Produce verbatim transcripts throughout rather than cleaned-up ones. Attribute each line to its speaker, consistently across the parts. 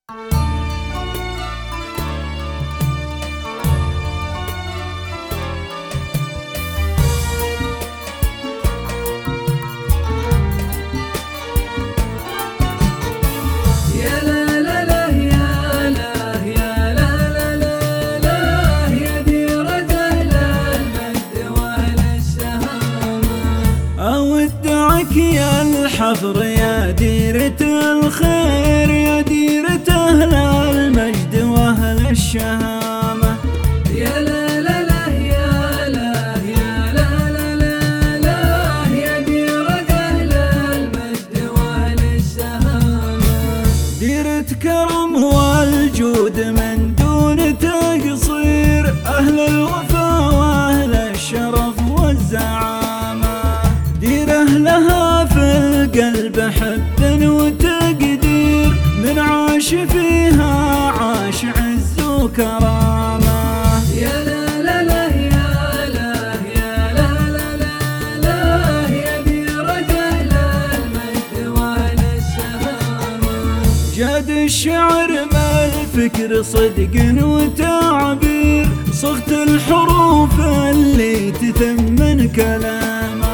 Speaker 1: يا الحفر يا ديرة الخير يا ديرة أهل المجد وأهل الشهامة.
Speaker 2: يا لا لا لا يا لا يا لا لا لا لا يا ديرة أهل المجد وأهل الشهامة.
Speaker 1: ديرة كرم والجود من دون تقصير، أهل الوفا وأهل الشرف والزعامة. ديرة لها في القلب حب وتقدير، من عاش فيها عاش عز وكرامة.
Speaker 2: يا لا لا لا يا لا يا لا لا لا لا يا ديرة أهل المجد وأهل الشهامة.
Speaker 1: جاد الشعر ما الفكر صدق وتعبير، صغت الحروف اللي تثمن كلامه.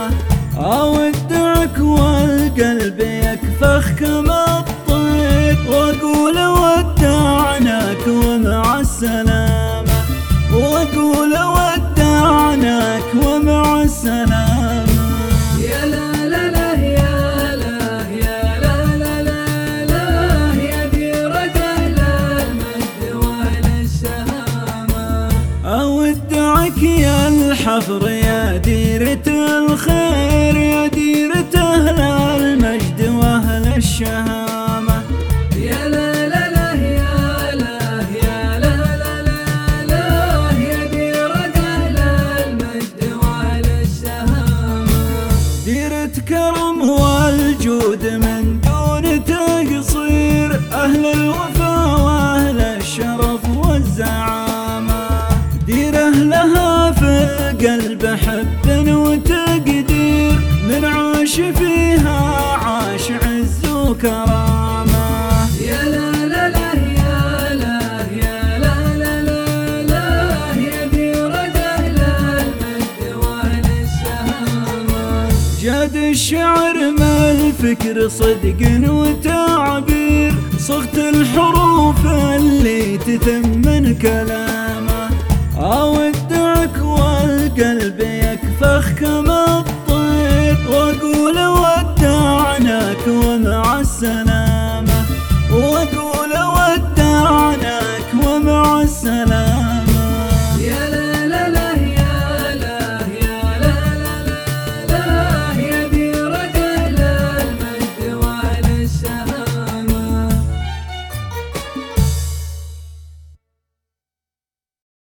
Speaker 1: أودعك والقلب يكفخ كما الطير، وأقول ودعناك ومع السلامة، وأقول ودعناك ومع السلامة.
Speaker 2: يا لا لا لا يا لا يا لا لا لا لا يا ديرة أهل المجد وأهل الشهامة.
Speaker 1: أودعك يا الحفر يا ديرة الخير يا ديرة أهل المجد وأهل الشهامة.
Speaker 2: يا لا لا لا يا لا يا لا لا لا لا يا ديرة أهل المجد وأهل الشهامة.
Speaker 1: ديرة كرم والجود من دون تقصير، أهل الوفا وأهل الشرف والزعامة. ديرة لها في القلب حب وتقدير، من عاش فيها عاش عز وكرامة.
Speaker 2: يا لا لا لا يا لا يا لا لا لا لا يا ديرة أهل المجد وأهل الشهامة.
Speaker 1: جاد الشعر ما الفكر صدق وتعبير، صغت الحروف اللي تثمن كلامه. أودعك والقلب يكفخ كما الطير، وأقول ودعناك ومع السلامة.